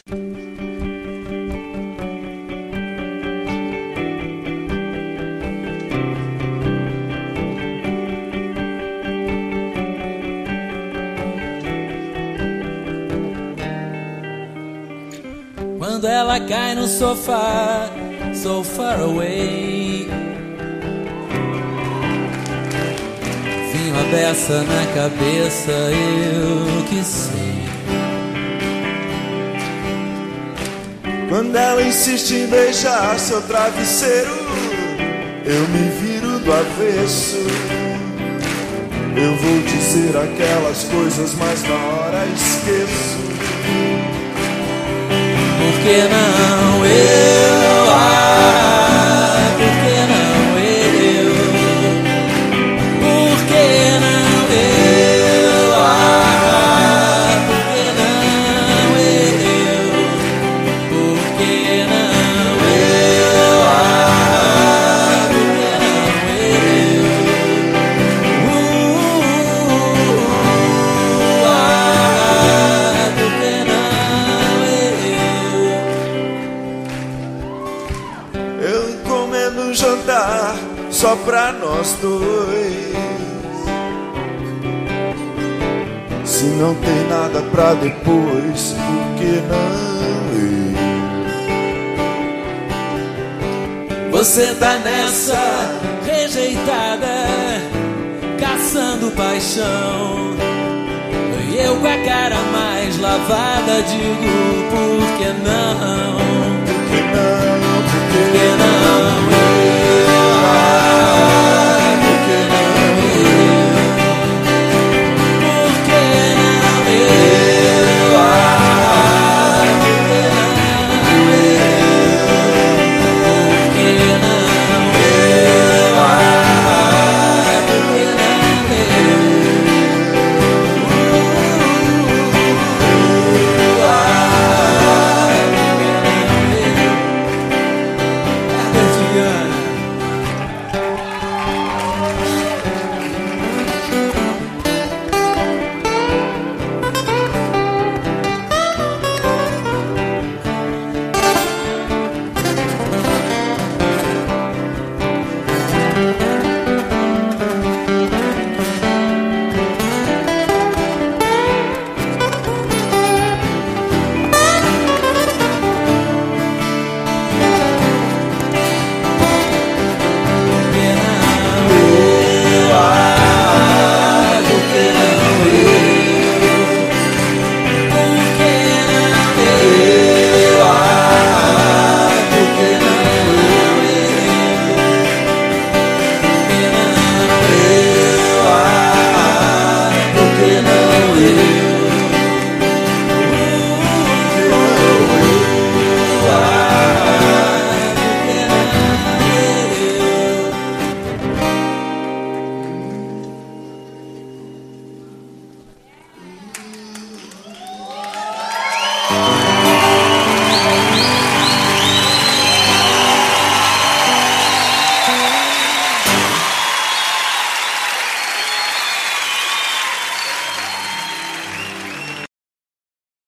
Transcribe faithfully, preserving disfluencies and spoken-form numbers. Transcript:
Quando ela cai no sofá, so far away, vinho a beça na cabeça, eu que sei. Quando ela insiste em beijar seu travesseiro, eu me viro do avesso. Eu vou dizer aquelas coisas, mas na hora esqueço. Por que não eu? Ah, por que não eu? Por que não eu? Ah, por que não eu? Por que não eu? Ah, por que não eu? Uh, ah, por que não? Eu encomendo um jantar só pra nós dois. Se não tem nada pra depois, por que não eu? Você tá nessa rejeitada, caçando paixão, e eu com a cara mais lavada digo, por que não? Por que não? Por Por que não?